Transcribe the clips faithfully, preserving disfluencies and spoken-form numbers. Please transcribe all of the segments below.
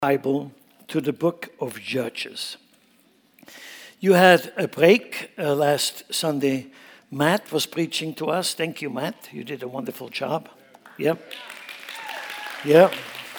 Bible to the book of Judges. You had a break uh, last Sunday. Matt was preaching to us. Thank you, Matt. You did a wonderful job. Yep. Yeah.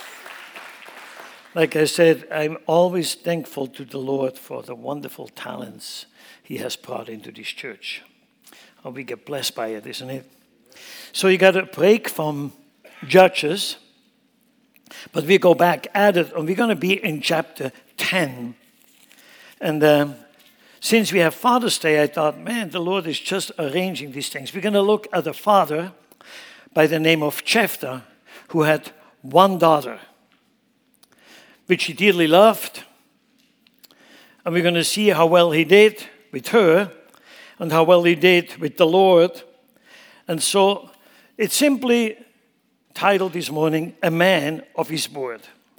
Like I said, I'm always thankful to the Lord for the wonderful talents He has brought into this church. Oh, we get blessed by it, isn't it? So you got a break from Judges. But we go back at it, and we're going to be in chapter ten. And um, since we have Father's Day, I thought, man, the Lord is just arranging these things. We're going to look at a father by the name of Jephthah, who had one daughter, which he dearly loved. And we're going to see how well he did with her, and how well he did with the Lord. And so it's simply titled this morning, A Man of His Word.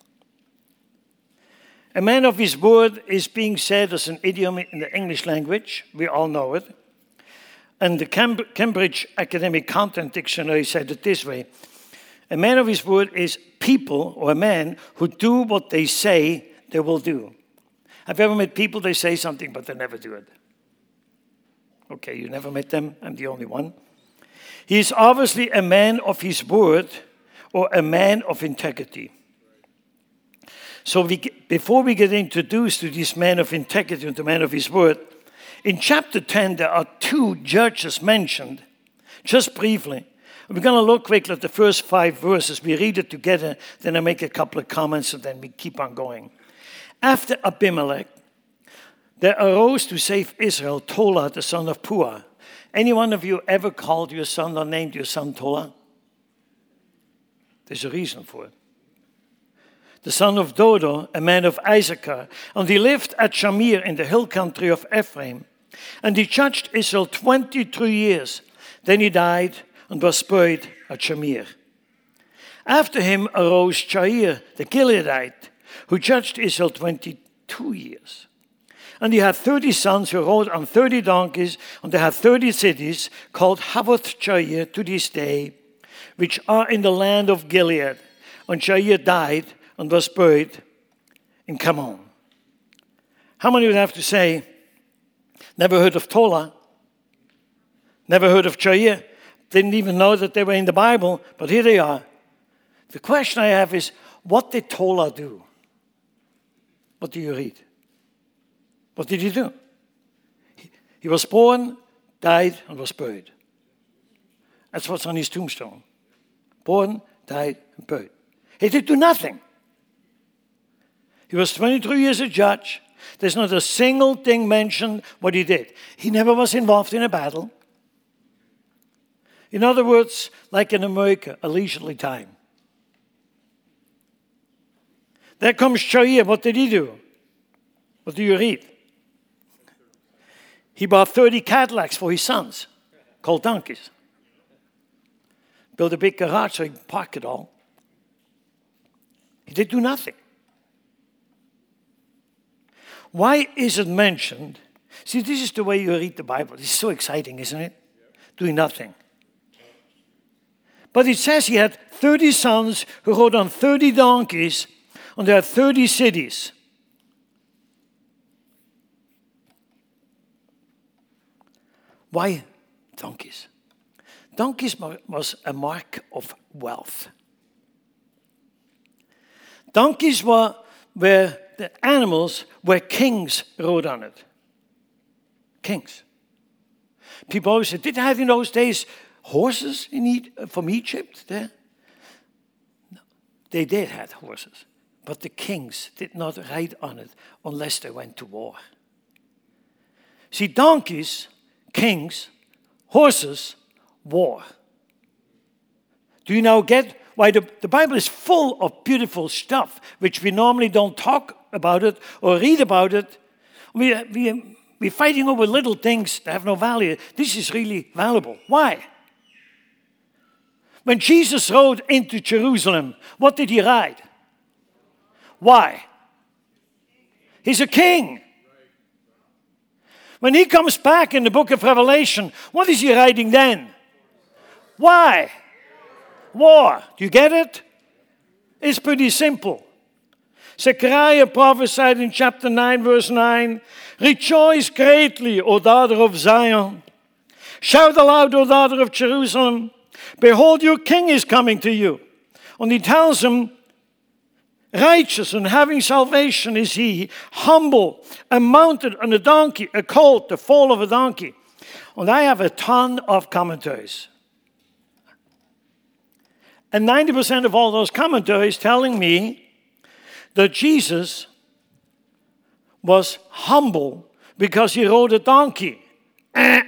A man of his word is being said as an idiom in the English language. We all know it. And the Cam- Cambridge Academic Content Dictionary said it this way. A man of his word is people or a man who do what they say they will do. Have you ever met people, they say something, but they never do it? Okay, you never met them. I'm the only one. He is obviously a man of his word or a man of integrity. So we, before we get introduced to this man of integrity and the man of his word, in chapter ten there are two judges mentioned, just briefly. We're going to look quickly at the first five verses. We read it together, then I make a couple of comments, and then we keep on going. After Abimelech, there arose to save Israel Tola, the son of Puah. Any one of you ever called your son or named your son Tola? There's a reason for it. The son of Dodo, a man of Issachar, and he lived at Shamir in the hill country of Ephraim. And he judged Israel twenty-three years. Then he died and was buried at Shamir. After him arose Jair, the Gileadite, who judged Israel twenty-two years. And he had thirty sons who rode on thirty donkeys, and they had thirty cities called Havoth Jair to this day, which are in the land of Gilead. And Jair died and was buried in Kamon. How many would have to say, never heard of Tola, never heard of Jair, didn't even know that they were in the Bible, but here they are. The question I have is, what did Tola do? What do you read? What did he do? He, he was born, died, and was buried. That's what's on his tombstone. Born, died, and buried. He did do nothing. He was twenty-three years a judge. There's not a single thing mentioned what he did. He never was involved in a battle. In other words, like in America, a leisurely time. There comes Jair. What did he do? What do you read? He bought thirty Cadillacs for his sons, called donkeys. Built a big garage so he could park it all. He did do nothing. Why is it mentioned? See, this is the way you read the Bible. It's so exciting, isn't it? Doing nothing. But it says he had thirty sons who rode on thirty donkeys, and there are thirty cities. Why donkeys? Donkeys was a mark of wealth. Donkeys were where the animals where kings rode on it. Kings. People always said, did they have in those days horses in e- from Egypt there? No, they did have horses. But the kings did not ride on it unless they went to war. See, donkeys, kings, horses, war. Do you now get why the, the Bible is full of beautiful stuff, which we normally don't talk about it or read about it? We, we, we're fighting over little things that have no value. This is really valuable. Why? When Jesus rode into Jerusalem, what did he ride? Why? He's a king. When he comes back in the book of Revelation, what is he riding then? Why? War. Do you get it? It's pretty simple. Zechariah prophesied in chapter nine, verse nine, rejoice greatly, O daughter of Zion. Shout aloud, O daughter of Jerusalem. Behold, your king is coming to you. And he tells them, righteous and having salvation is he, humble and mounted on a donkey, a colt, the foal of a donkey. And I have a ton of commentaries. And ninety percent of all those commentaries telling me that Jesus was humble because he rode a donkey. Eh.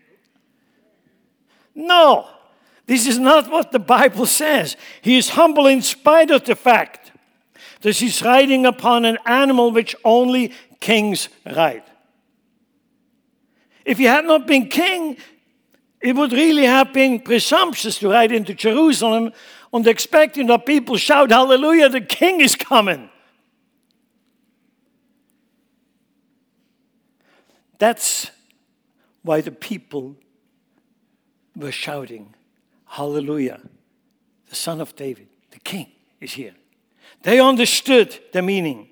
No, this is not what the Bible says. He is humble in spite of the fact that he's riding upon an animal which only kings ride. If he had not been king, it would really have been presumptuous to ride into Jerusalem and expecting that people shout, hallelujah, the king is coming. That's why the people were shouting, hallelujah, the Son of David, the king is here. They understood the meaning.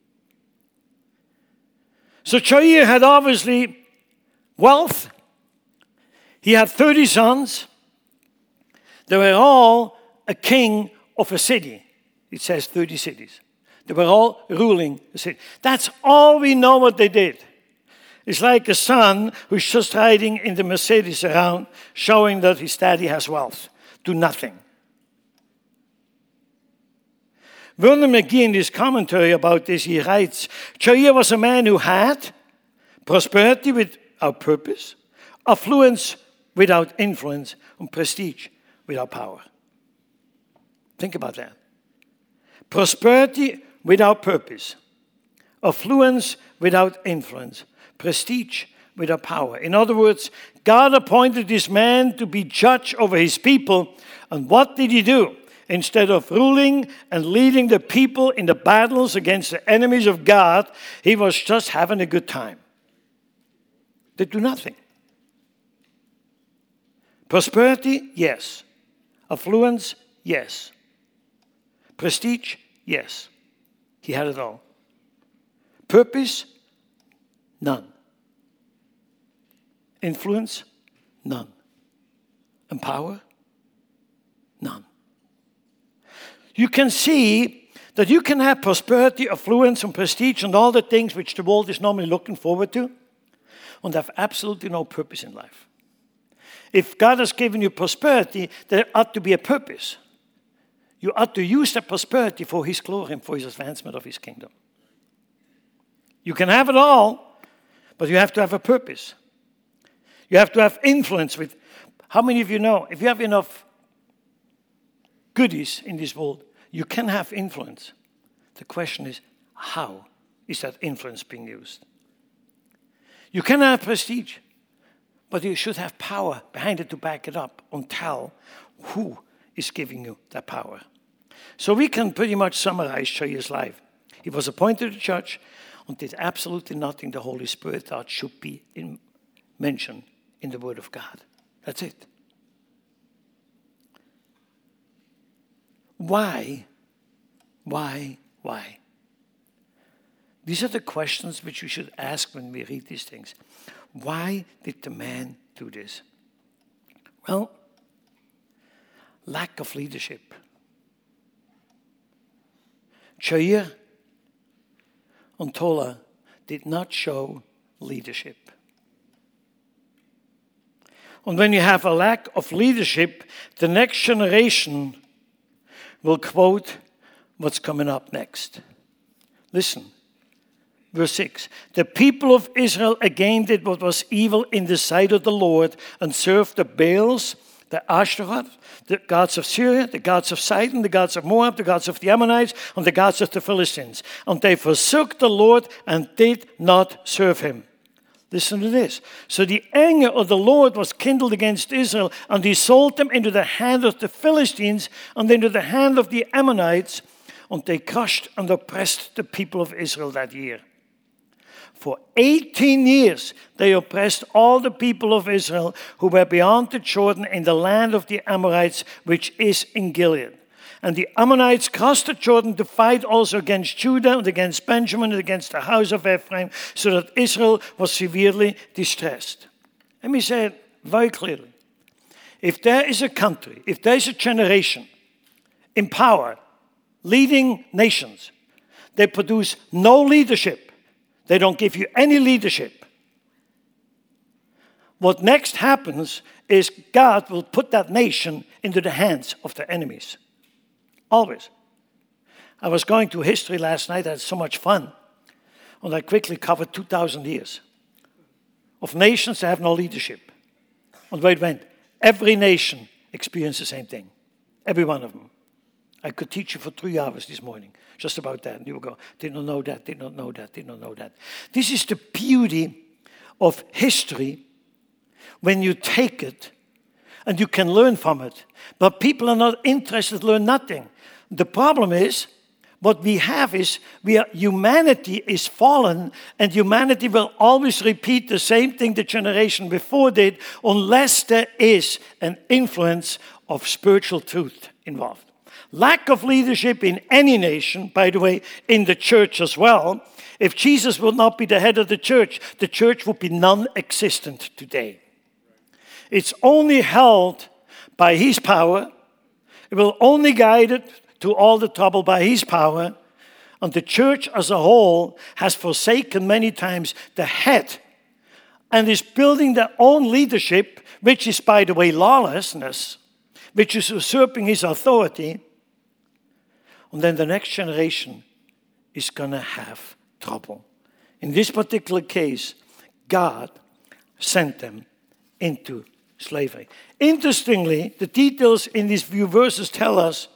So Jair had obviously wealth. He had thirty sons. They were all a king of a city. It says thirty cities. They were all ruling the city. That's all we know what they did. It's like a son who's just riding in the Mercedes around, showing that his daddy has wealth. Do nothing. Vernon McGee, in his commentary about this, he writes, Jair was a man who had prosperity without purpose, affluence without influence, and prestige without power. Think about that. Prosperity without purpose, affluence without influence, prestige without power. In other words, God appointed this man to be judge over his people. And what did he do? Instead of ruling and leading the people in the battles against the enemies of God, he was just having a good time. They do nothing. Prosperity, yes. Affluence, yes. Prestige, yes. He had it all. Purpose, none. Influence, none. And power, none. You can see that you can have prosperity, affluence, and prestige, and all the things which the world is normally looking forward to, and have absolutely no purpose in life. If God has given you prosperity, there ought to be a purpose. You ought to use that prosperity for His glory and for His advancement of His kingdom. You can have it all, but you have to have a purpose. You have to have influence with. How many of you know, if you have enough goodies in this world, you can have influence. The question is, how is that influence being used? You can have prestige, but you should have power behind it to back it up and tell who is giving you that power. So we can pretty much summarize Jair's life. He was appointed to judge and did absolutely nothing the Holy Spirit thought should be in, mentioned in the Word of God. That's it. Why? Why? Why? These are the questions which we should ask when we read these things. Why did the man do this? Well, lack of leadership. Jair and Tola did not show leadership. And when you have a lack of leadership, the next generation will quote what's coming up next. Listen, verse six. The people of Israel again did what was evil in the sight of the Lord and served the Baals, the Ashtaroth, the gods of Syria, the gods of Sidon, the gods of Moab, the gods of the Ammonites, and the gods of the Philistines. And they forsook the Lord and did not serve him. Listen to this. So the anger of the Lord was kindled against Israel, and he sold them into the hand of the Philistines and into the hand of the Ammonites, and they crushed and oppressed the people of Israel that year. For eighteen years they oppressed all the people of Israel who were beyond the Jordan in the land of the Amorites, which is in Gilead. And the Ammonites crossed the Jordan to fight also against Judah and against Benjamin and against the house of Ephraim, so that Israel was severely distressed. Let me say it very clearly. If there is a country, if there is a generation in power, leading nations, they produce no leadership. They don't give you any leadership. What next happens is God will put that nation into the hands of their enemies. Always. I was going through history last night. I had so much fun. And I quickly covered two thousand years of nations that have no leadership. And where it went, every nation experienced the same thing. Every one of them. I could teach you for three hours this morning just about that. And you will go, did not know that, did not know that, did not know that. This is the beauty of history when you take it and you can learn from it. But people are not interested to learn nothing. The problem is, what we have is, we are, humanity is fallen, and humanity will always repeat the same thing the generation before did, unless there is an influence of spiritual truth involved. Lack of leadership in any nation, by the way, in the church as well. If Jesus would not be the head of the church, the church would be non-existent today. It's only held by his power. It will only guide it to all the trouble by his power. And the church as a whole has forsaken many times the head and is building their own leadership, which is, by the way, lawlessness, which is usurping his authority. And then the next generation is going to have trouble. In this particular case, God sent them into slavery. Interestingly, the details in these few verses tell us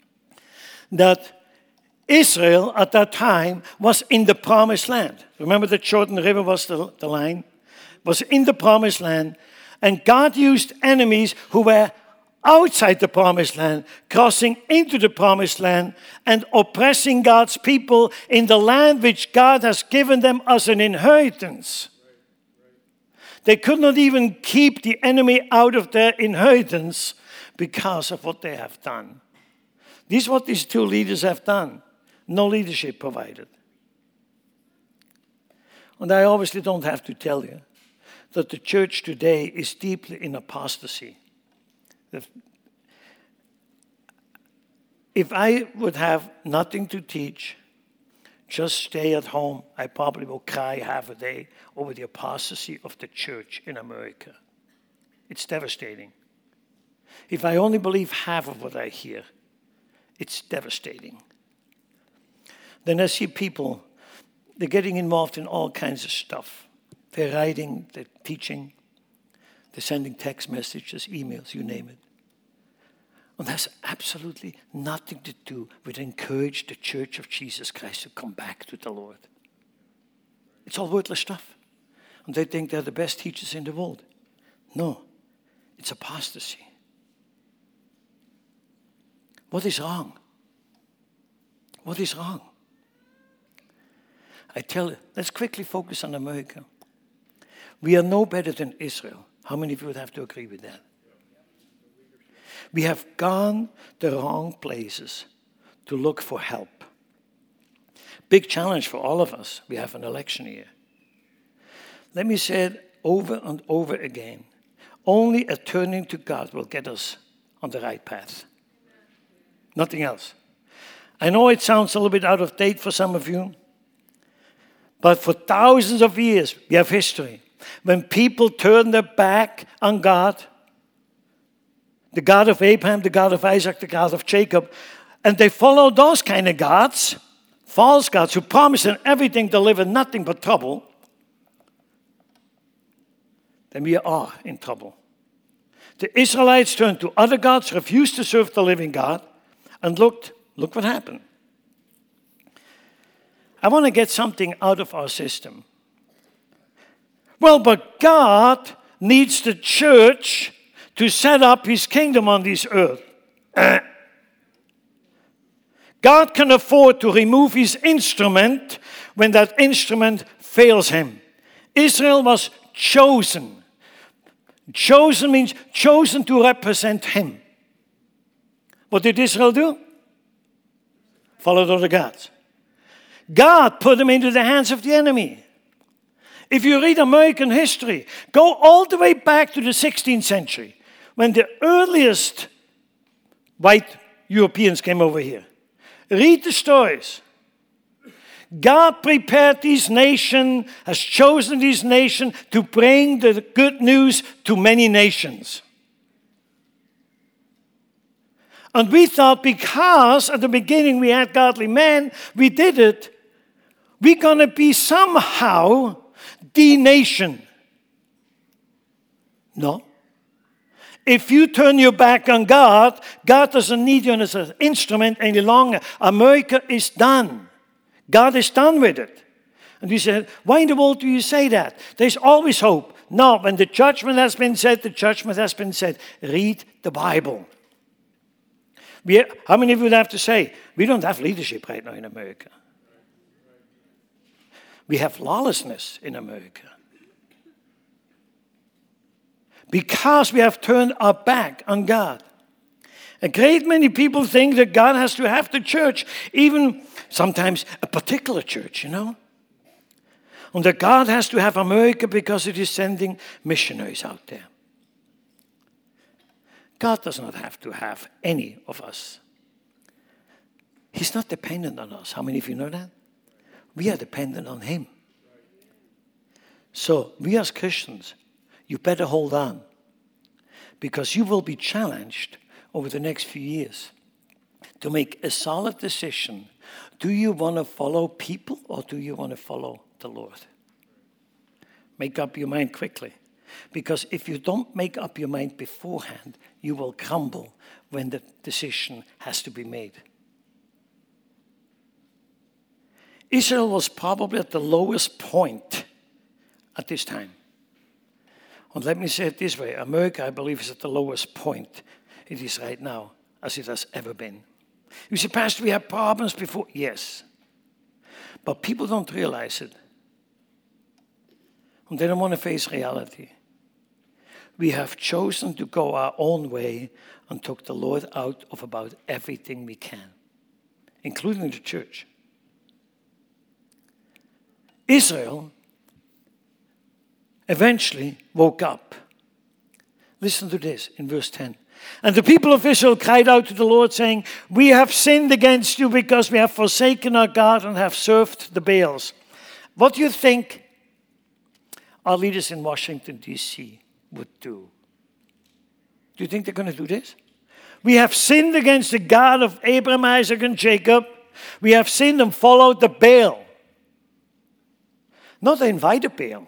that Israel at that time was in the promised land. Remember the Jordan River was the, the line? Was in the promised land. And God used enemies who were outside the promised land, crossing into the promised land and oppressing God's people in the land which God has given them as an inheritance. They could not even keep the enemy out of their inheritance because of what they have done. This is what these two leaders have done. No leadership provided. And I obviously don't have to tell you that the church today is deeply in apostasy. If I would have nothing to teach, just stay at home, I probably will cry half a day over the apostasy of the church in America. It's devastating. If I only believe half of what I hear, it's devastating. Then I see people, they're getting involved in all kinds of stuff. They're writing, they're teaching, they're sending text messages, emails, you name it. And that's absolutely nothing to do with encourage the church of Jesus Christ to come back to the Lord. It's all worthless stuff. And they think they're the best teachers in the world. No, it's apostasy. What is wrong? What is wrong? I tell you, let's quickly focus on America. We are no better than Israel. How many of you would have to agree with that? We have gone the wrong places to look for help. Big challenge for all of us. We have an election year. Let me say it over and over again. Only a turning to God will get us on the right path. Nothing else. I know it sounds a little bit out of date for some of you, but for thousands of years, we have history. When people turn their back on God, the God of Abraham, the God of Isaac, the God of Jacob, and they follow those kind of gods, false gods who promise them everything, deliver nothing but trouble, then we are in trouble. The Israelites turned to other gods, refused to serve the living God, and looked, look what happened. I want to get something out of our system. Well, but God needs the church to set up his kingdom on this earth. God can afford to remove his instrument when that instrument fails him. Israel was chosen. Chosen means chosen to represent him. What did Israel do? followed other gods. God put them into the hands of the enemy. If you read American history, go all the way back to the sixteenth century, when the earliest white Europeans came over here. Read the stories. God prepared this nation, has chosen this nation to bring the good news to many nations. And we thought because at the beginning we had godly men, we did it, we're going to be somehow the nation. No. If you turn your back on God, God doesn't need you as an instrument any longer. America is done. God is done with it. And we said, why in the world do you say that? There's always hope. No, when the judgment has been said, the judgment has been said. Read the Bible. We, how many of you would have to say, we don't have leadership right now in America? We have lawlessness in America. Because we have turned our back on God. A great many people think that God has to have the church, even sometimes a particular church, you know. And that God has to have America because it is sending missionaries out there. God does not have to have any of us. He's not dependent on us. How many of you know that? We are dependent on Him. So we as Christians, you better hold on, because you will be challenged over the next few years to make a solid decision. Do you want to follow people or do you want to follow the Lord? Make up your mind quickly, because if you don't make up your mind beforehand, you will crumble when the decision has to be made. Israel was probably at the lowest point at this time. And let me say it this way. America, I believe, is at the lowest point it is right now as it has ever been. You say, Pastor, we had problems before. Yes. But people don't realize it. And they don't want to face reality. We have chosen to go our own way and took the Lord out of about everything we can, including the church. Israel eventually woke up. Listen to this in verse ten. And the people of Israel cried out to the Lord, saying, we have sinned against you because we have forsaken our God and have served the Baals. What do you think our leaders in Washington, D C would do? Do you think they're going to do this? We have sinned against the God of Abraham, Isaac, and Jacob. We have sinned and followed the Baal. Not they invited Baal.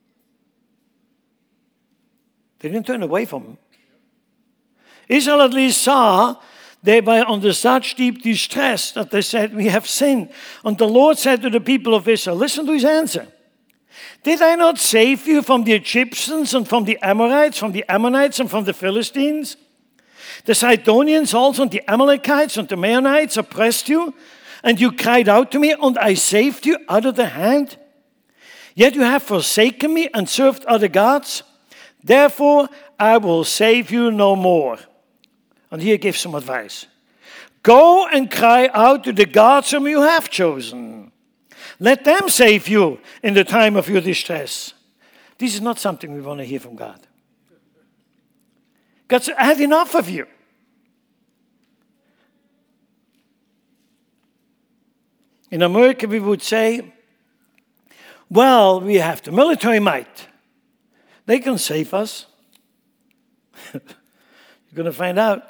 They didn't turn away from him. Israel at least saw they were under such deep distress that they said, we have sinned. And the Lord said to the people of Israel, listen to his answer. Did I not save you from the Egyptians and from the Amorites, from the Ammonites and from the Philistines? The Sidonians also and the Amalekites and the Maonites oppressed you, and you cried out to me, and I saved you out of the hand. Yet you have forsaken me and served other gods. Therefore, I will save you no more. And here gives some advice. Go and cry out to the gods whom you have chosen. Let them save you in the time of your distress. This is not something we want to hear from God. God's had enough of you. In America, we would say, well, we have the military might. They can save us. You're going to find out.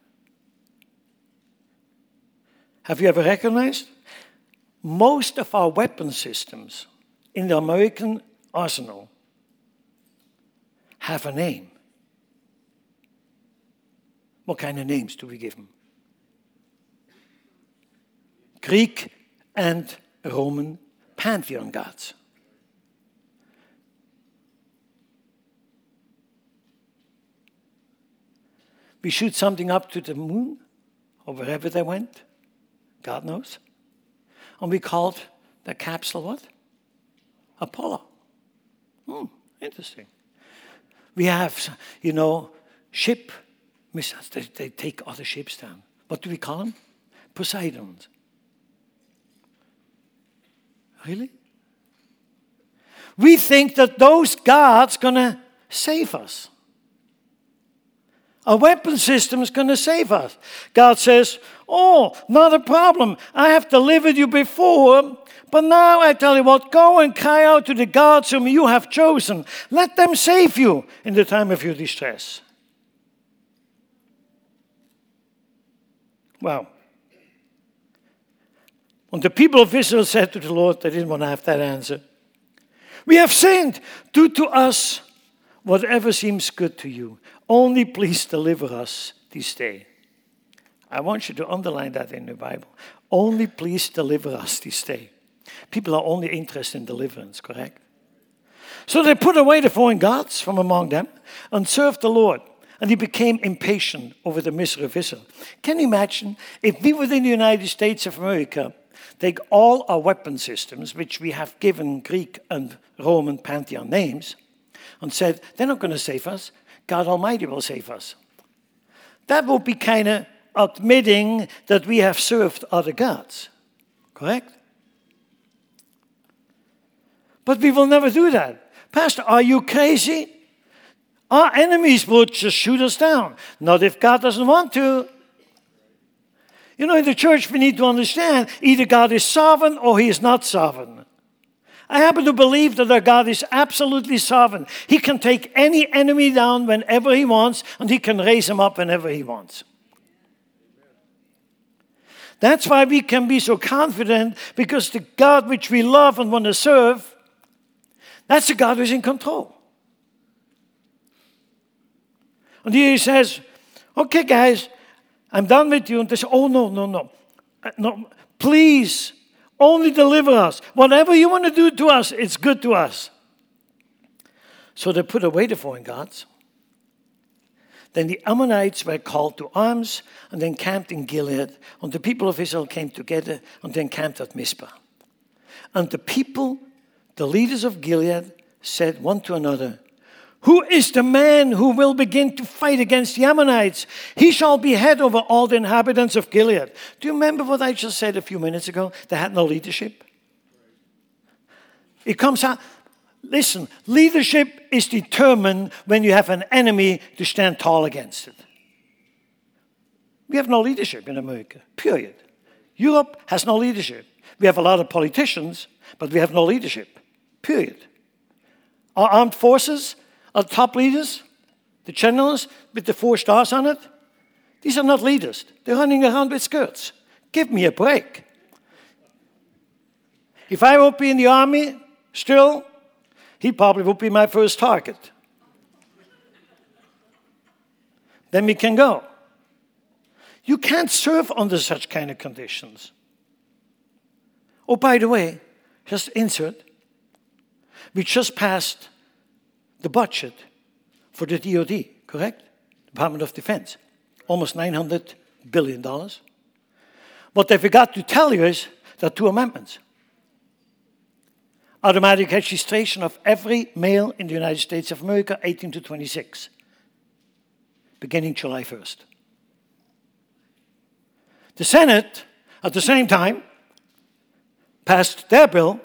Have you ever recognized? Most of our weapon systems in the American arsenal have a name. What kind of names do we give them? Greek and Roman pantheon gods. We shoot something up to the moon, or wherever they went. God knows. And we called the capsule what? Apollo. Hmm, interesting. We have, you know, ship missiles. They, they take other ships down. What do we call them? Poseidons. Really? We think that those gods going to save us. A weapon system is going to save us. God says, oh, not a problem. I have delivered you before, but now I tell you what, go and cry out to the gods whom you have chosen. Let them save you in the time of your distress. Wow. When the people of Israel said to the Lord, they didn't want to have that answer. We have sinned. Do to us whatever seems good to you. Only please deliver us this day. I want you to underline that in the Bible. Only please deliver us this day. People are only interested in deliverance, correct? So they put away the foreign gods from among them and served the Lord. And he became impatient over the misery of Israel. Can you imagine if we were in the United States of America, take all our weapon systems, which we have given Greek and Roman pantheon names, and said, they're not going to save us. God Almighty will save us. That would be kind of admitting that we have served other gods. Correct? But we will never do that. Pastor, are you crazy? Our enemies would just shoot us down. Not if God doesn't want to. You know, in the church we need to understand either God is sovereign or he is not sovereign. I happen to believe that our God is absolutely sovereign. He can take any enemy down whenever he wants, and he can raise him up whenever he wants. That's why we can be so confident, because the God which we love and want to serve, that's the God who's in control. And here he says, okay, guys, I'm done with you. And they say, oh, no, no, no. No, please, only deliver us. Whatever you want to do to us, it's good to us. So they put away the foreign gods. Then the Ammonites were called to arms and then camped in Gilead. And the people of Israel came together and then camped at Mizpah. And the people, the leaders of Gilead, said one to another, who is the man who will begin to fight against the Ammonites? He shall be head over all the inhabitants of Gilead. Do you remember what I just said a few minutes ago? They had no leadership. It comes out. Listen, leadership is determined when you have an enemy to stand tall against it. We have no leadership in America, period. Europe has no leadership. We have a lot of politicians, but we have no leadership, period. Our armed forces, our top leaders, the generals with the four stars on it, these are not leaders. They're running around with skirts. Give me a break. If I would be in the army still, he probably would be my first target. Then we can go. You can't serve under such kind of conditions. Oh, by the way, just insert, we just passed the budget for the D O D, correct? Department of Defense. Almost nine hundred billion dollars. What they forgot to tell you is there are two amendments. Automatic registration of every male in the United States of America, eighteen to twenty-six, beginning July first. The Senate, at the same time, passed their bill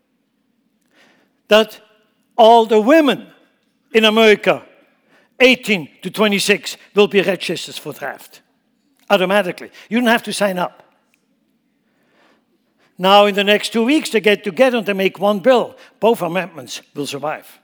that all the women in America, eighteen to twenty-six, will be registered for draft. Automatically. You don't have to sign up. Now, in the next two weeks, they get together and they make one bill. Both amendments will survive.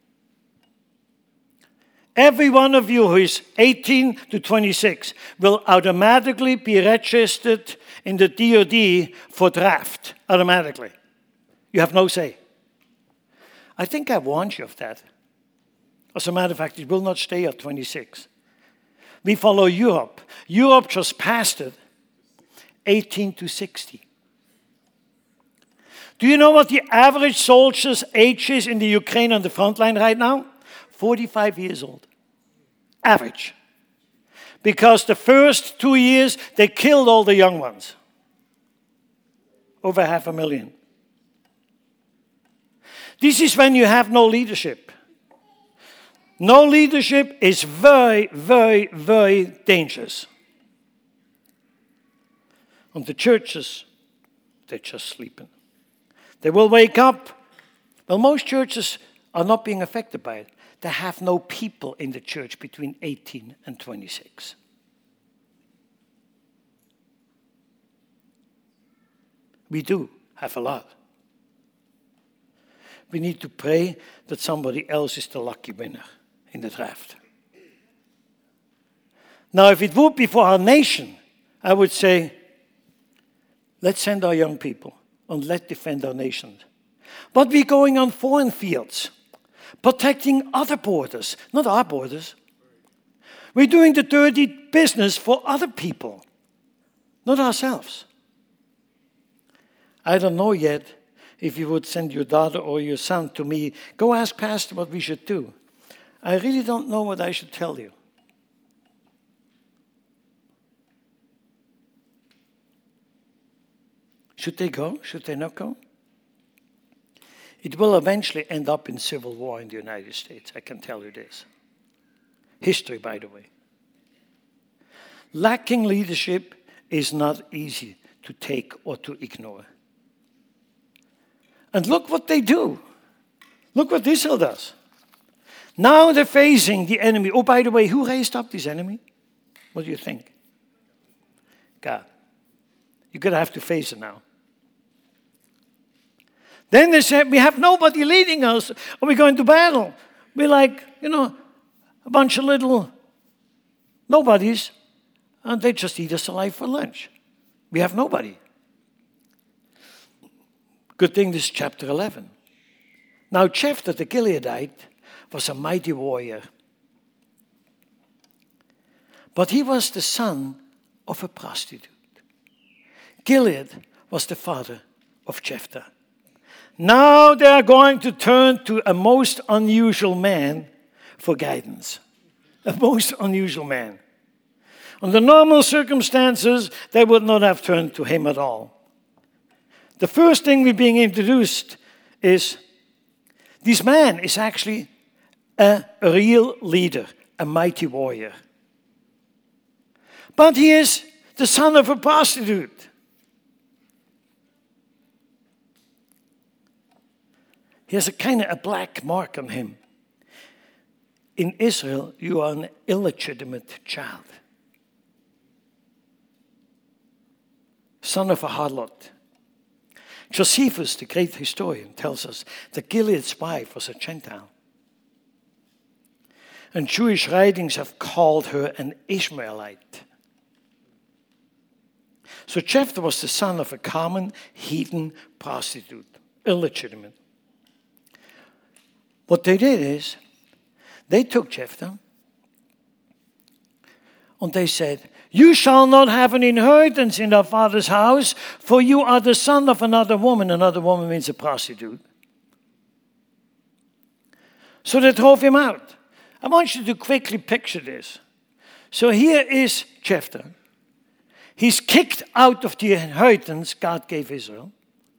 Every one of you who is eighteen to twenty-six will automatically be registered in the D O D for draft. Automatically. You have no say. I think I warned you of that. As a matter of fact, it will not stay at twenty-six. We follow Europe. Europe just passed it, eighteen to sixty. Do you know what the average soldier's age is in the Ukraine on the front line right now? forty-five years old. Average. Because the first two years, they killed all the young ones. Over half a million. This is when you have no leadership. No leadership is very, very, very dangerous. And the churches, they're just sleeping. They will wake up. Well, most churches are not being affected by it. They have no people in the church between eighteen and twenty-six. We do have a lot. We need to pray that somebody else is the lucky winner in the draft. Now, if it would be for our nation, I would say, let's send our young people and let's defend our nation. But we're going on foreign fields, protecting other borders, not our borders. We're doing the dirty business for other people, not ourselves. I don't know yet if you would send your daughter or your son to me, go ask Pastor what we should do. I really don't know what I should tell you. Should they go? Should they not go? It will eventually end up in civil war in the United States, I can tell you this. History, by the way. Lacking leadership is not easy to take or to ignore. And look what they do. Look what Israel does. Now they're facing the enemy. Oh, by the way, who raised up this enemy? What do you think? God. You're going to have to face it now. Then they said, we have nobody leading us, or we're going to battle. We're like, you know, a bunch of little nobodies, and they just eat us alive for lunch. We have nobody. Good thing this is chapter eleven. Now, Jephthah the Gileadite was a mighty warrior. But he was the son of a prostitute. Gilead was the father of Jephthah. Now they are going to turn to a most unusual man for guidance. A most unusual man. Under normal circumstances, they would not have turned to him at all. The first thing we're being introduced is this man is actually a real leader, a mighty warrior. But he is the son of a prostitute. He has a kind of a black mark on him. In Israel, you are an illegitimate child. Son of a harlot. Josephus, the great historian, tells us that Gilead's wife was a Gentile. And Jewish writings have called her an Ishmaelite. So Jephthah was the son of a common heathen prostitute, illegitimate. What they did is, they took Jephthah and they said, you shall not have an inheritance in our father's house, for you are the son of another woman. Another woman means a prostitute. So they drove him out. I want you to quickly picture this. So here is Jephthah. He's kicked out of the inheritance God gave Israel.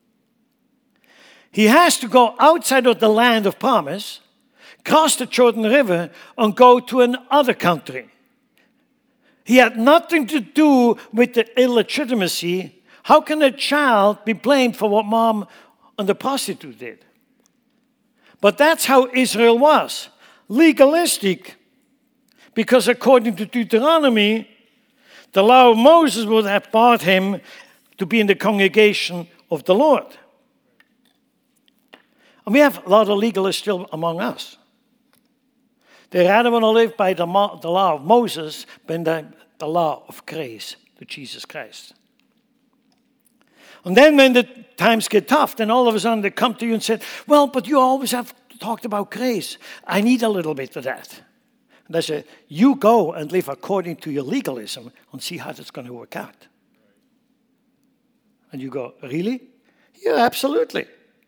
He has to go outside of the land of promise, cross the Jordan River, and go to another country. He had nothing to do with the illegitimacy. How can a child be blamed for what mom and the prostitute did? But that's how Israel was. Legalistic, because according to Deuteronomy, the law of Moses would have brought him to be in the congregation of the Lord. And we have a lot of legalists still among us. They rather want to live by the, the law of Moses than the, the law of grace to Jesus Christ. And then when the times get tough, then all of a sudden they come to you and say, well, but you always have talked about grace. I need a little bit of that. And they say, you go and live according to your legalism and see how that's going to work out. And you go, really? Yeah, absolutely.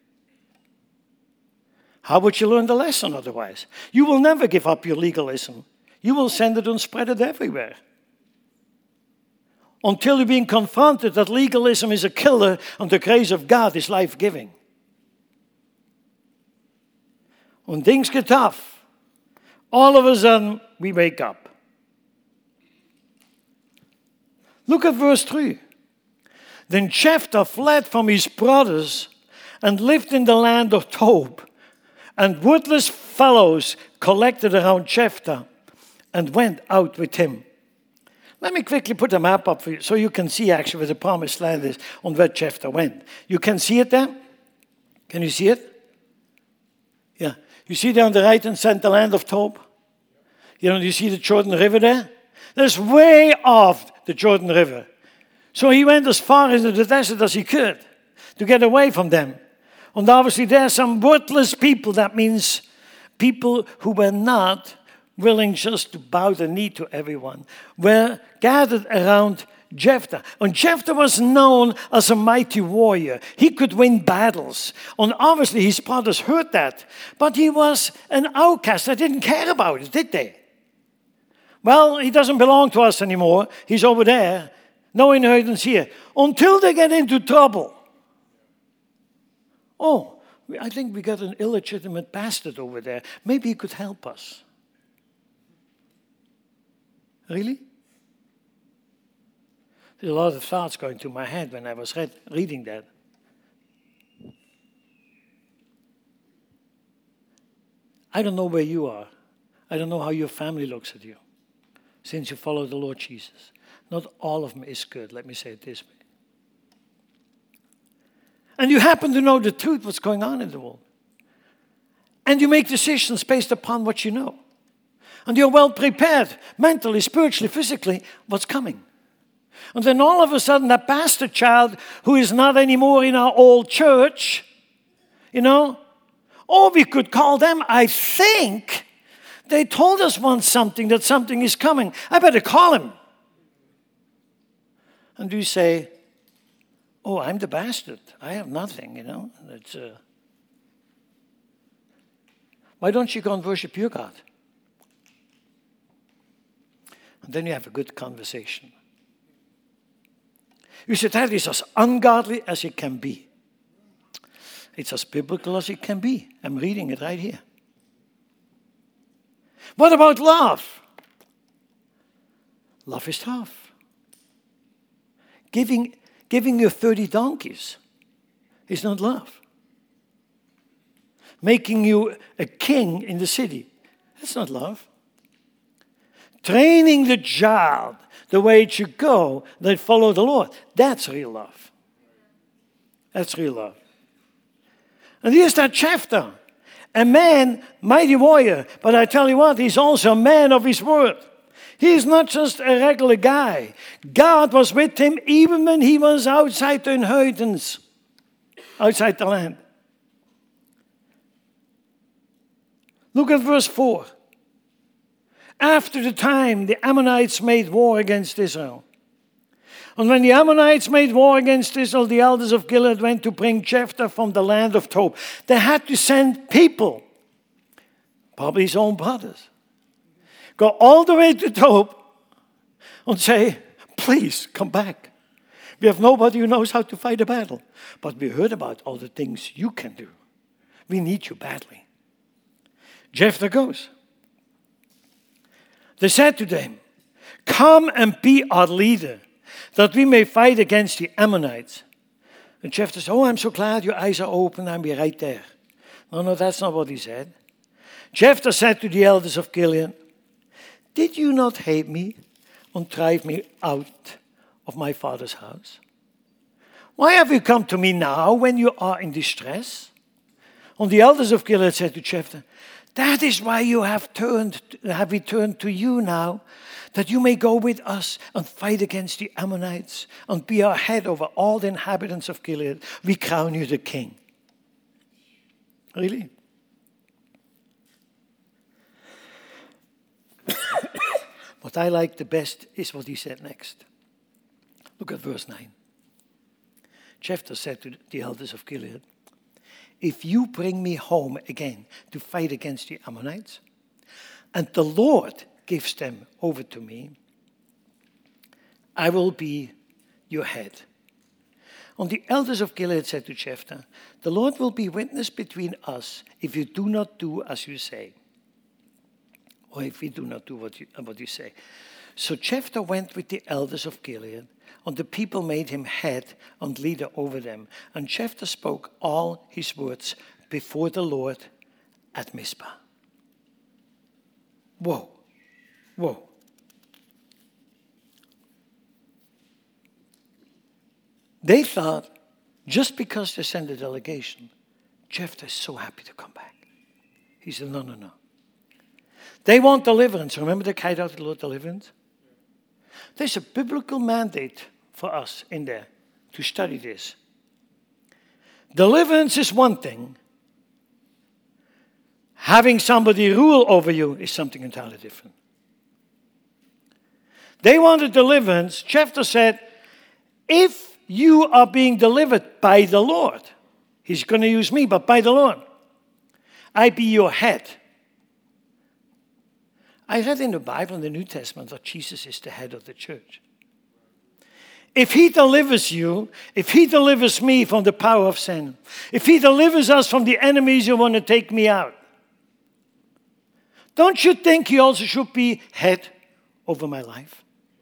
How would you learn the lesson otherwise? You will never give up your legalism. You will send it and spread it everywhere. Until you're being confronted that legalism is a killer and the grace of God is life-giving. When things get tough, all of a sudden we wake up. Look at verse three. Then Jephthah fled from his brothers and lived in the land of Tob. And worthless fellows collected around Jephthah and went out with him. Let me quickly put a map up for you so you can see actually where the promised land is on where Jephthah went. You can see it there? Can you see it? Yeah. You see there on the right hand side the land of Tob? You know, you see the Jordan River there? That's way off the Jordan River. So he went as far into the desert as he could to get away from them. And obviously there are some worthless people. That means people who were not willing just to bow the knee to everyone, were gathered around Jephthah. And Jephthah was known as a mighty warrior. He could win battles. And obviously his brothers heard that. But he was an outcast. They didn't care about it, did they? Well, he doesn't belong to us anymore. He's over there. No inheritance here. Until they get into trouble. Oh, I think we got an illegitimate bastard over there. Maybe he could help us. Really? There's a lot of thoughts going through my head when I was read, reading that. I don't know where you are. I don't know how your family looks at you since you follow the Lord Jesus. Not all of them is good, let me say it this way. And you happen to know the truth, what's going on in the world. And you make decisions based upon what you know. And you're well prepared, mentally, spiritually, physically, what's coming. And then all of a sudden, that pastor child who is not anymore in our old church, you know, or we could call them, I think, they told us once something, that something is coming. I better call him. And you say, oh, I'm the bastard. I have nothing, you know. It's, uh... Why don't you go and worship your God? And then you have a good conversation. You said, that is as ungodly as it can be. It's as biblical as it can be. I'm reading it right here. What about love? Love is tough. Giving, giving you thirty donkeys is not love. Making you a king in the city, that's not love. Training the child the way it should go, they follow the Lord. That's real love. That's real love. And here's that Jephthah, a man, mighty warrior, but I tell you what, he's also a man of his word. He's not just a regular guy. God was with him even when he was outside the inheritance, outside the land. Look at verse four. After the time, the Ammonites made war against Israel. And when the Ammonites made war against Israel, the elders of Gilead went to bring Jephthah from the land of Tob. They had to send people, probably his own brothers, go all the way to Tob and say, please come back. We have nobody who knows how to fight a battle. But we heard about all the things you can do. We need you badly. Jephthah goes. They said to them, come and be our leader, that we may fight against the Ammonites. And Jephthah said, oh, I'm so glad your eyes are open, I'll be right there. No, no, that's not what he said. Jephthah said to the elders of Gilead, did you not hate me and drive me out of my father's house? Why have you come to me now when you are in distress? And the elders of Gilead said to Jephthah, that is why you have turned, have we turned to you now, that you may go with us and fight against the Ammonites and be our head over all the inhabitants of Gilead. We crown you the king. Really? What I like the best is what he said next. Look at verse nine. Jephthah said to the elders of Gilead, if you bring me home again to fight against the Ammonites, and the Lord gives them over to me, I will be your head. And the elders of Gilead said to Jephthah, the Lord will be witness between us if you do not do as you say. Or if we do not do what you, what you say. So Jephthah went with the elders of Gilead, and the people made him head and leader over them. And Jephthah spoke all his words before the Lord at Mizpah. Whoa, whoa. They thought, just because they sent a delegation, Jephthah is so happy to come back. He said, no, no, no. They want deliverance. Remember the cried out to the Lord, deliverance? There's a biblical mandate for us in there to study this. Deliverance is one thing. Having somebody rule over you is something entirely different. They wanted deliverance. Jephthah said, if you are being delivered by the Lord, he's going to use me, but by the Lord, I be your head. I read in the Bible, in the New Testament, that Jesus is the head of the church. If he delivers you, if he delivers me from the power of sin, if he delivers us from the enemies who want to take me out, don't you think he also should be head over my life?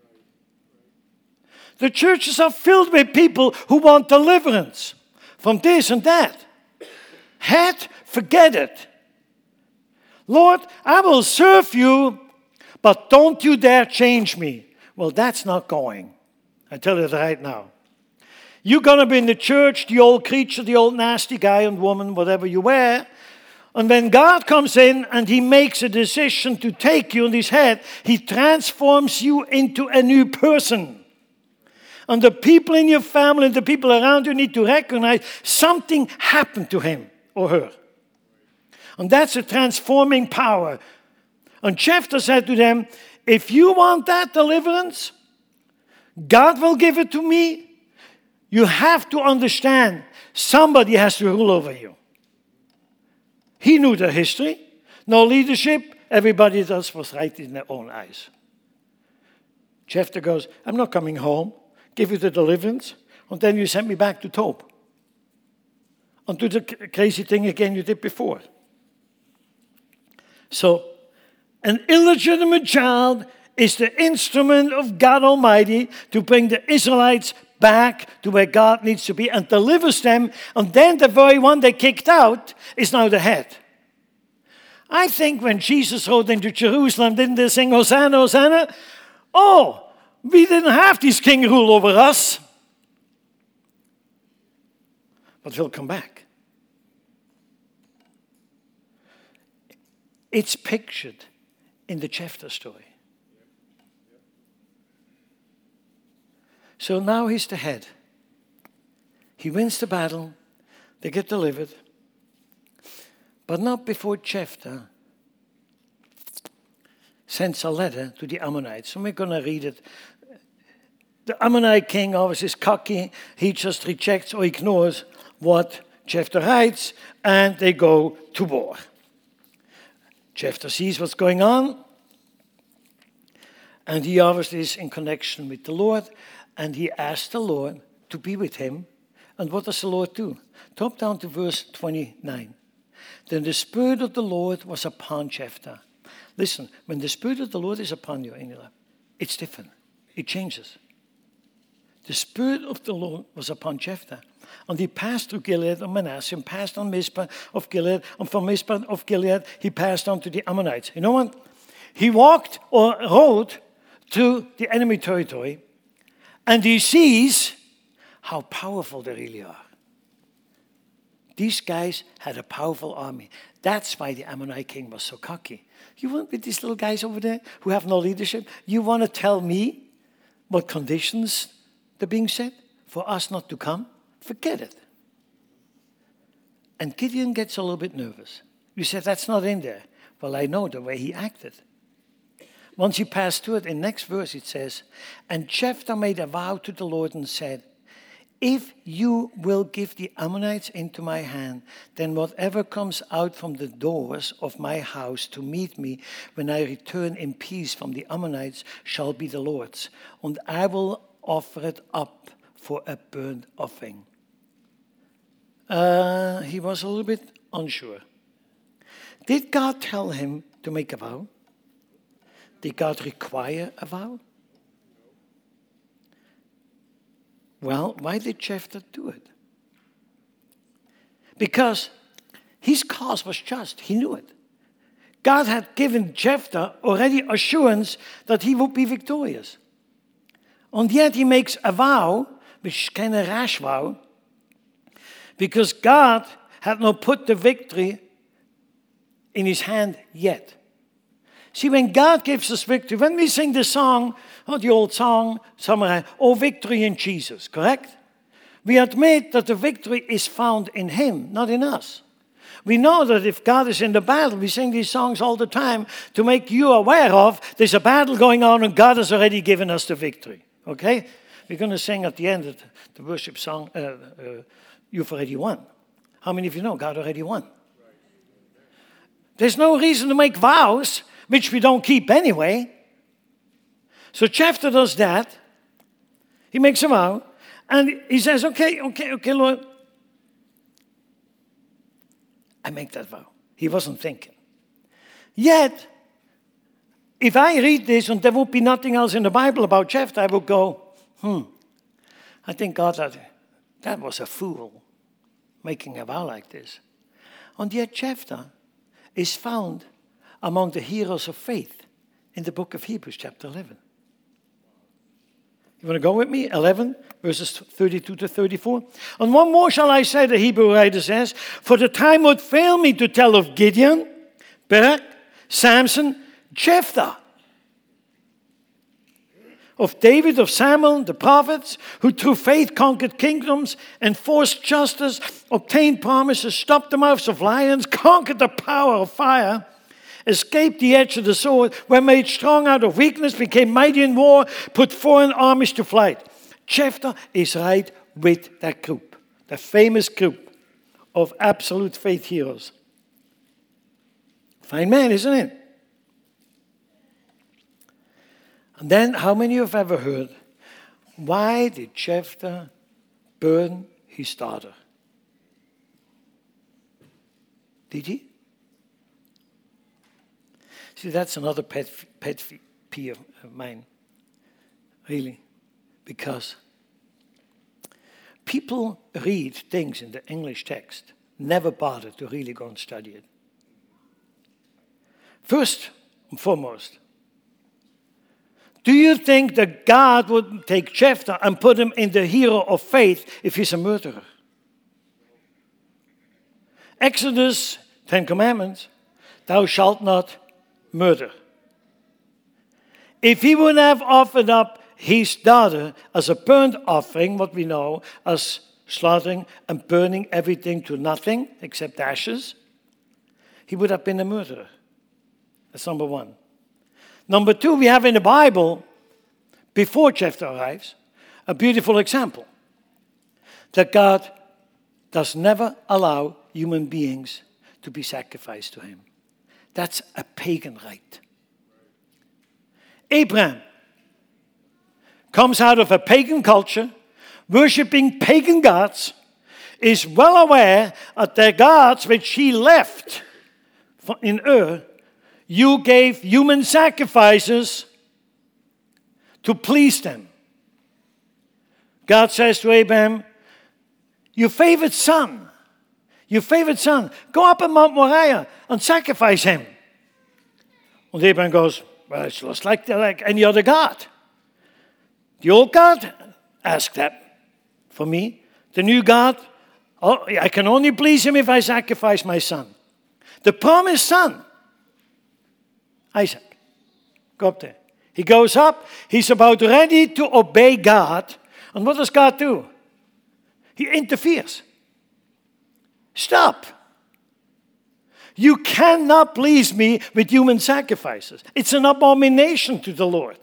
The churches are filled with people who want deliverance from this and that. Head, forget it. Lord, I will serve you, but don't you dare change me. Well, that's not going. I tell you that right now. You're going to be in the church, the old creature, the old nasty guy and woman, whatever you wear. And when God comes in and he makes a decision to take you on his head, he transforms you into a new person. And the people in your family, the people around you need to recognize something happened to him or her. And that's a transforming power. And Jephthah said to them, if you want that deliverance, God will give it to me. You have to understand, somebody has to rule over you. He knew the history. No leadership. Everybody else was right in their own eyes. Jephthah goes, I'm not coming home. Give you the deliverance. And then you send me back to Tob. And do the crazy thing again you did before. So, an illegitimate child is the instrument of God Almighty to bring the Israelites back to where God needs to be and delivers them. And then the very one they kicked out is now the head. I think when Jesus rode into Jerusalem, didn't they sing Hosanna, Hosanna? Oh, we didn't have this king rule over us. But he'll come back. It's pictured in the Jephthah story. So now he's the head. He wins the battle. They get delivered. But not before Jephthah sends a letter to the Ammonites. And we're going to read it. The Ammonite king always is cocky. He just rejects or ignores what Jephthah writes, and they go to war. Jephthah sees what's going on, and he obviously is in connection with the Lord, and he asks the Lord to be with him. And what does the Lord do? Drop down to verse twenty-nine. Then the Spirit of the Lord was upon Jephthah. Listen, when the Spirit of the Lord is upon you in your life, it's different. It changes. The Spirit of the Lord was upon Jephthah. And he passed through Gilead and Manasseh, and passed on Mizpah of Gilead. And from Mizpah of Gilead, he passed on to the Ammonites. You know what? He walked or rode to the enemy territory, and he sees how powerful they really are. These guys had a powerful army. That's why the Ammonite king was so cocky. You want with these little guys over there who have no leadership, you want to tell me what conditions they're being set for us not to come? Forget it. And Gideon gets a little bit nervous. You said, that's not in there. Well, I know the way he acted. Once he passed through it, in the next verse it says, and Jephthah made a vow to the Lord and said, if you will give the Ammonites into my hand, then whatever comes out from the doors of my house to meet me when I return in peace from the Ammonites shall be the Lord's, and I will offer it up for a burnt offering. Uh, he was a little bit unsure. Did God tell him to make a vow? Did God require a vow? Well, why did Jephthah do it? Because his cause was just. He knew it. God had given Jephthah already assurance that he would be victorious. And yet he makes a vow, which is kind of a rash vow, because God had not put the victory in his hand yet. See, when God gives us victory, when we sing the song, oh, the old song, somewhere, oh, victory in Jesus, correct? We admit that the victory is found in him, not in us. We know that if God is in the battle, we sing these songs all the time to make you aware of there's a battle going on and God has already given us the victory. Okay? We're going to sing at the end of the worship song, uh, uh, You've Already Won. How many of you know God already won? There's no reason to make vows, which we don't keep anyway. So Jephthah does that. He makes a vow. And he says, okay, okay, okay, Lord. I make that vow. He wasn't thinking. Yet, if I read this and there would be nothing else in the Bible about Jephthah, I would go, hmm, I think God, that, that was a fool making a vow like this. And yet Jephthah is found among the heroes of faith in the book of Hebrews, chapter eleven. You want to go with me? eleven, verses thirty-two to thirty-four. And one more shall I say, the Hebrew writer says, for the time would fail me to tell of Gideon, Barak, Samson, Jephthah, of David, of Samuel, the prophets, who through faith conquered kingdoms, enforced justice, obtained promises, stopped the mouths of lions, conquered the power of fire, escaped the edge of the sword, were made strong out of weakness, became mighty in war, put foreign armies to flight. Jephthah is right with that group, the famous group of absolute faith heroes. Fine man, isn't it? And then, how many of you have ever heard, why did Jephthah burn his daughter? Did he? See, that's another pet, pet peeve of mine, really, because people read things in the English text, never bother to really go and study it. First and foremost, do you think that God would take Jephthah and put him in the hero of faith if he's a murderer? Exodus, Ten Commandments, thou shalt not murder. If he would have offered up his daughter as a burnt offering, what we know as slaughtering and burning everything to nothing except ashes, he would have been a murderer. That's number one. Number two, we have in the Bible, before Jephthah arrives, a beautiful example that God does never allow human beings to be sacrificed to him. That's a pagan rite. Abraham comes out of a pagan culture, worshipping pagan gods, is well aware that the gods which he left in Ur, you gave human sacrifices to please them. God says to Abraham, your favorite son, your favorite son, go up on Mount Moriah and sacrifice him. And Abraham goes, well, it's just like, like any other God. The old God, ask that for me. The new God, oh, I can only please him if I sacrifice my son. The promised son, Isaac, go up there. He goes up, he's about ready to obey God. And what does God do? He interferes. Stop. You cannot please me with human sacrifices. It's an abomination to the Lord.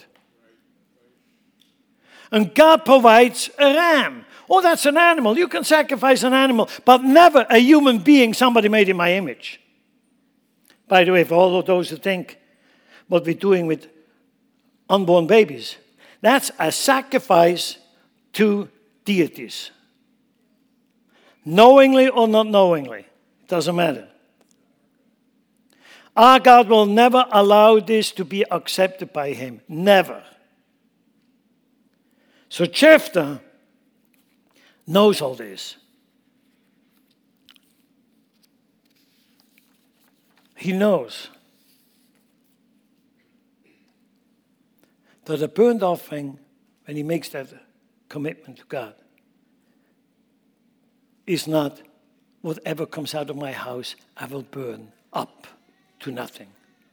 And God provides a ram. Oh, that's an animal. You can sacrifice an animal, but never a human being somebody made in my image. By the way, for all of those who think what we're doing with unborn babies, that's a sacrifice to deities. Knowingly or not knowingly, it doesn't matter. Our God will never allow this to be accepted by him. Never. So Jephthah knows all this. He knows that a burnt offering, when he makes that commitment to God, is not whatever comes out of my house, I will burn up to nothing.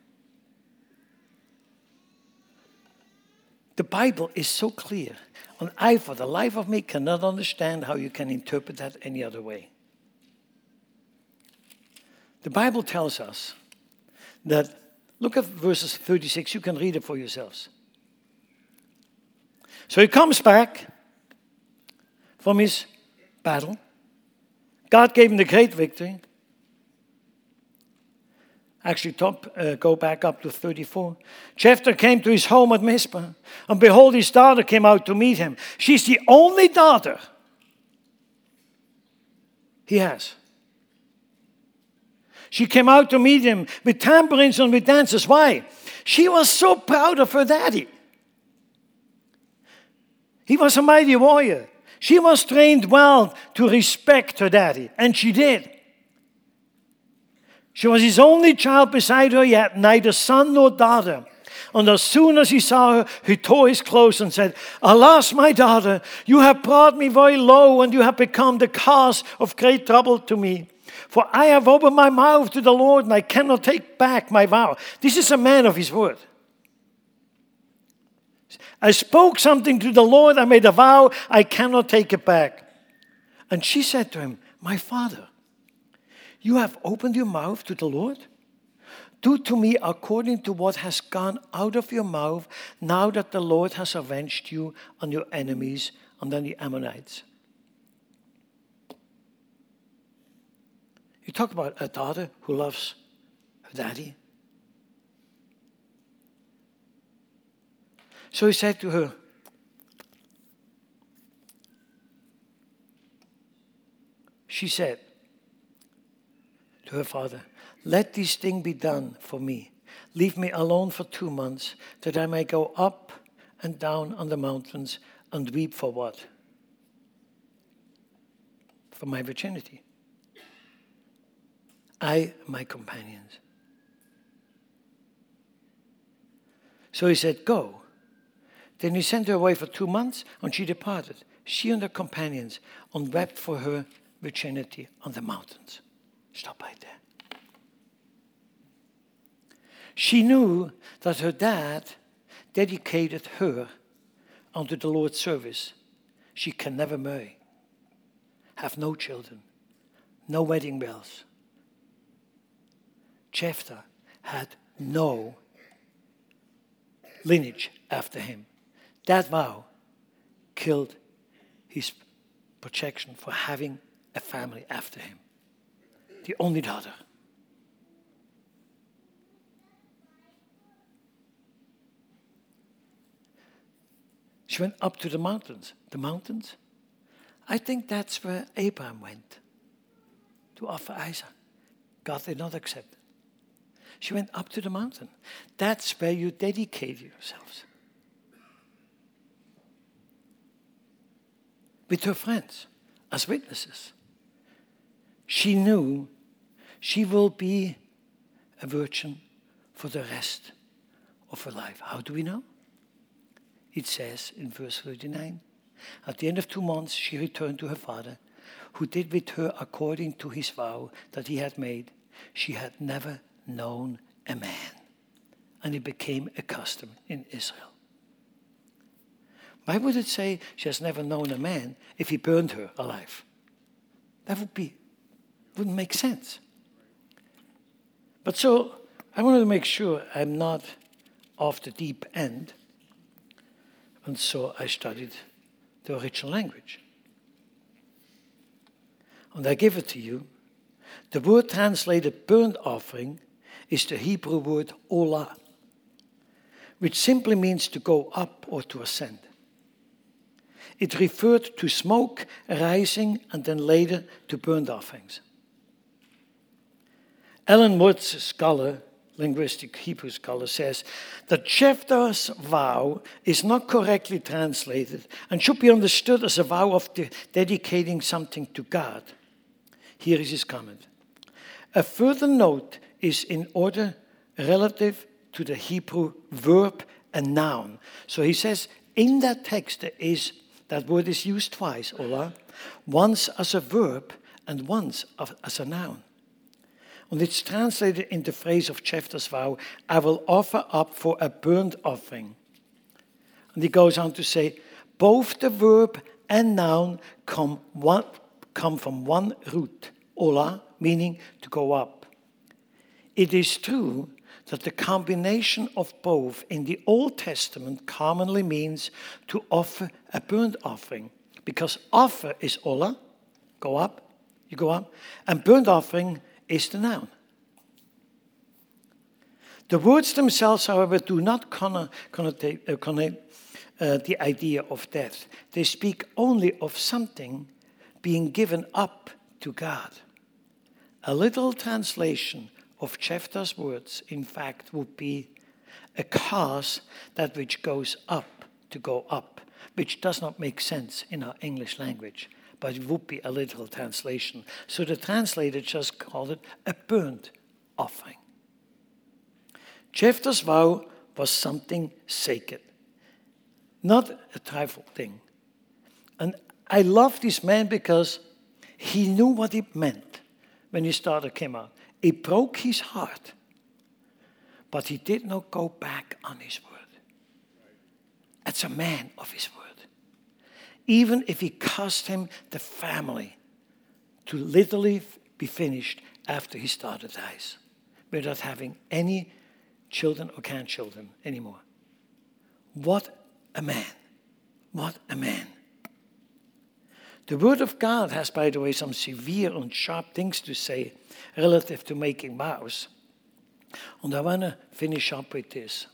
The Bible is so clear, and I, for the life of me, cannot understand how you can interpret that any other way. The Bible tells us that, look at verses thirty-six, you can read it for yourselves. So he comes back from his battle. God gave him the great victory. Actually, top, uh, go back up to thirty-four. Jephthah came to his home at Mizpah, and behold, his daughter came out to meet him. She's the only daughter he has. She came out to meet him with tambourines and with dances. Why? She was so proud of her daddy. He was a mighty warrior. She was trained well to respect her daddy, and she did. She was his only child beside her, yet neither son nor daughter. And as soon as he saw her, he tore his clothes and said, Alas, my daughter, you have brought me very low, and you have become the cause of great trouble to me. For I have opened my mouth to the Lord, and I cannot take back my vow. This is a man of his word. I spoke something to the Lord, I made a vow, I cannot take it back. And she said to him, My father, you have opened your mouth to the Lord? Do to me according to what has gone out of your mouth, now that the Lord has avenged you on your enemies, and on the Ammonites. You talk about a daughter who loves her daddy. So he said to her, she said to her father, Let this thing be done for me. Leave me alone for two months, that I may go up and down on the mountains and weep for what? For my virginity. I and my companions. So he said, Go. Then he sent her away for two months, and she departed, she and her companions, and wept for her virginity on the mountains. Stop right there. She knew that her dad dedicated her unto the Lord's service. She can never marry, have no children, no wedding bells. Jephthah had no lineage after him. That vow killed his projection for having a family after him. The only daughter. She went up to the mountains. The mountains? I think that's where Abraham went to offer Isaac. God did not accept it. She went up to the mountain. That's where you dedicate yourselves. With her friends as witnesses. She knew she will be a virgin for the rest of her life. How do we know? It says in verse thirty-nine, at the end of two months she returned to her father, who did with her according to his vow that he had made. She had never known a man, and it became a custom in Israel. Why would it say she has never known a man if he burned her alive? That would be, wouldn't make sense. But so, I wanted to make sure I'm not off the deep end, and so I studied the original language. And I give it to you. The word translated burnt offering is the Hebrew word olah, which simply means to go up or to ascend. It referred to smoke rising and then later to burnt offerings. Alan Woods, a scholar, linguistic Hebrew scholar, says that Jephthah's vow is not correctly translated and should be understood as a vow of de- dedicating something to God. Here is his comment. A further note is in order relative to the Hebrew verb and noun. So he says in that text there is, that word is used twice, Ola, once as a verb and once as a noun. And it's translated in the phrase of Jephthah's vow, I will offer up for a burnt offering. And he goes on to say, both the verb and noun come, one, come from one root, Ola, meaning to go up. It is true that the combination of both in the Old Testament commonly means to offer a burnt offering, because offer is Ola, go up, you go up, and burnt offering is the noun. The words themselves, however, do not connote, connote, uh, connote uh, the idea of death. They speak only of something being given up to God. A literal translation of Jephthah's words, in fact, would be a cause that which goes up to go up, which does not make sense in our English language, but it would be a literal translation. So the translator just called it a burnt offering. Jephthah's vow was something sacred, not a trifle thing. And I love this man because he knew what it meant when his daughter came out. It broke his heart, but he did not go back on his word. That's a man of his word. Even if it cost him the family to literally be finished after his daughter dies, without having any children or grandchildren anymore. What a man. What a man. The Word of God has, by the way, some severe and sharp things to say relative to making vows. And I want to finish up with this.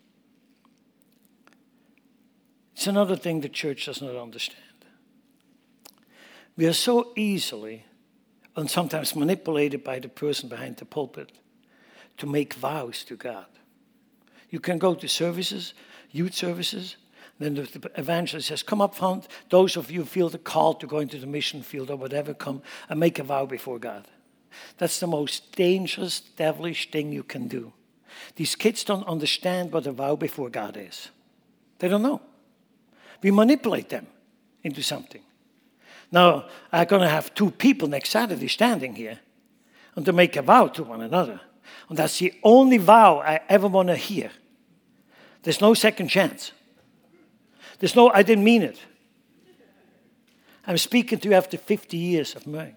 It's another thing the church does not understand. We are so easily and sometimes manipulated by the person behind the pulpit to make vows to God. You can go to services, youth services, then the evangelist says, come up front. Those of you who feel the call to go into the mission field or whatever, come and make a vow before God. That's the most dangerous, devilish thing you can do. These kids don't understand what a vow before God is. They don't know. We manipulate them into something. Now, I'm going to have two people next Saturday standing here and to make a vow to one another. And that's the only vow I ever want to hear. There's no second chance. There's no, I didn't mean it. I'm speaking to you after fifty years of marriage.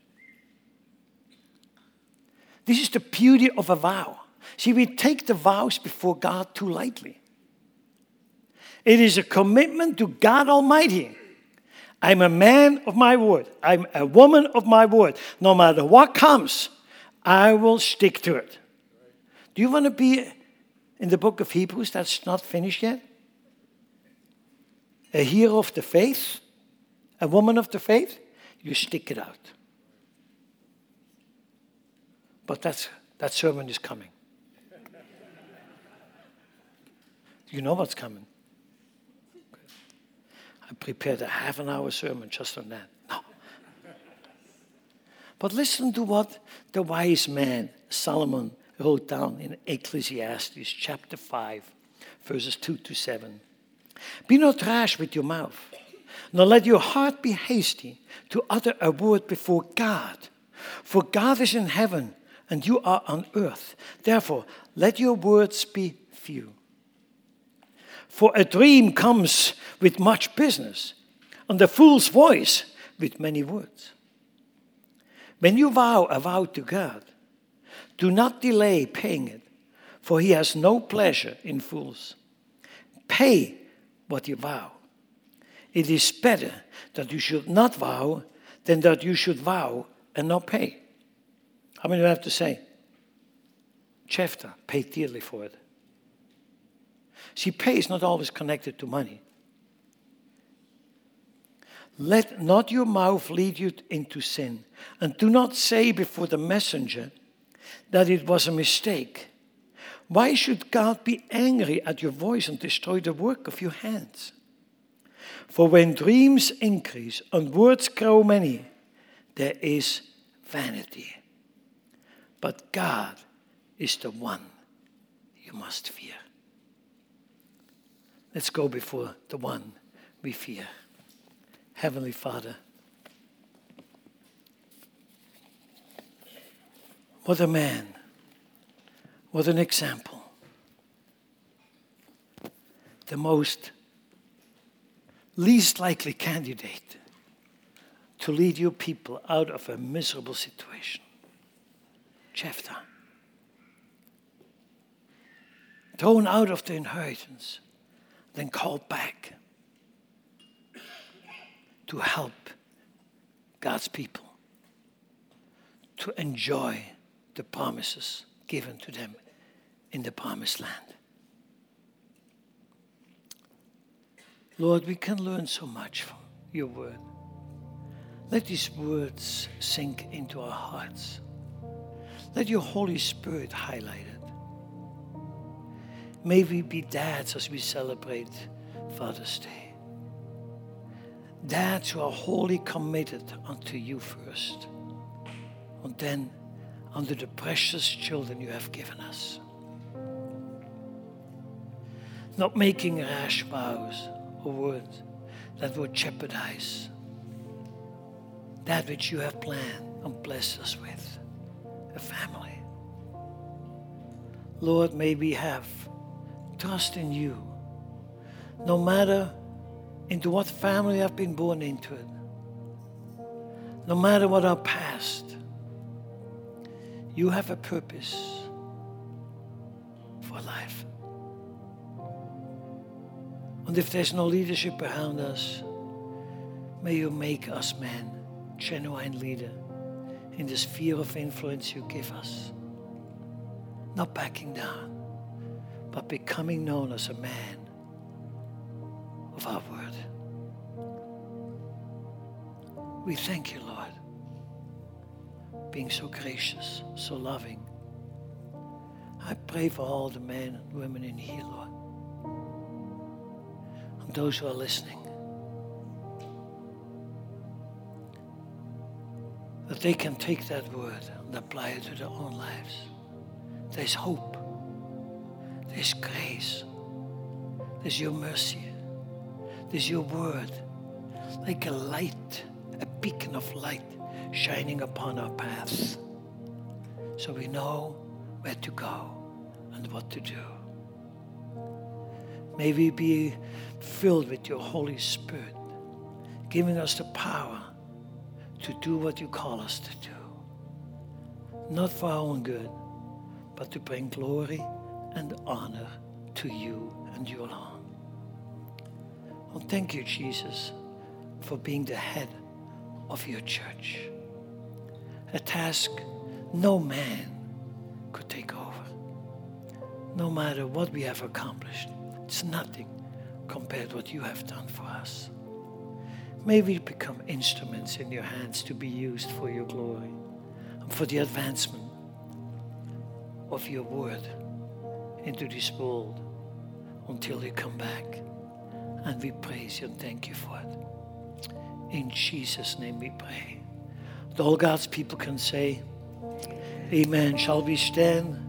This is the beauty of a vow. See, we take the vows before God too lightly. It is a commitment to God Almighty. I'm a man of my word. I'm a woman of my word. No matter what comes, I will stick to it. Do you want to be in the book of Hebrews that's not finished yet? A hero of the faith, a woman of the faith, you stick it out. But that's, that sermon is coming. You know what's coming. I prepared a half an hour sermon just on that. No. But listen to what the wise man Solomon wrote down in Ecclesiastes chapter five, verses two to seven. Be not rash with your mouth, nor let your heart be hasty to utter a word before God. For God is in heaven, and you are on earth. Therefore, let your words be few. For a dream comes with much business, and a fool's voice with many words. When you vow a vow to God, do not delay paying it, for he has no pleasure in fools. Pay what you vow. It is better that you should not vow than that you should vow and not pay. How many do I have to say? Jephthah paid dearly for it. See, pay is not always connected to money. Let not your mouth lead you into sin, and do not say before the messenger that it was a mistake. Why should God be angry at your voice and destroy the work of your hands? For when dreams increase and words grow many, there is vanity. But God is the one you must fear. Let's go before the one we fear. Heavenly Father, what a man, what an example. The most least likely candidate to lead your people out of a miserable situation. Jephthah. Thrown out of the inheritance, then called back to help God's people to enjoy the promises given to them in the promised land. Lord, we can learn so much from your word. Let these words sink into our hearts. Let your Holy Spirit highlight it. May we be dads as we celebrate Father's Day. Dads who are wholly committed unto you first. And then unto the precious children you have given us. Not making rash vows or words that would jeopardize that which you have planned and blessed us with, a family. Lord, may we have trust in you, no matter into what family I've been born into it, no matter what our past, you have a purpose for life. And if there's no leadership around us, may you make us men genuine leader in the sphere of influence you give us. Not backing down, but becoming known as a man of our word. We thank you, Lord, being so gracious, so loving. I pray for all the men and women in here, Lord, and those who are listening, that they can take that word and apply it to their own lives. There's hope. There's grace. There's your mercy. There's your word, like a light, a beacon of light shining upon our paths, so we know where to go and what to do. May we be filled with your Holy Spirit, giving us the power to do what you call us to do. Not for our own good, but to bring glory and honor to you and you alone. Well, thank you, Jesus, for being the head of your church. A task no man could take over. No matter what we have accomplished, it's nothing compared to what you have done for us. May we become instruments in your hands to be used for your glory and for the advancement of your word into this world until you come back. And we praise you and thank you for it. In Jesus' name we pray. All God's people can say, amen. Shall we stand?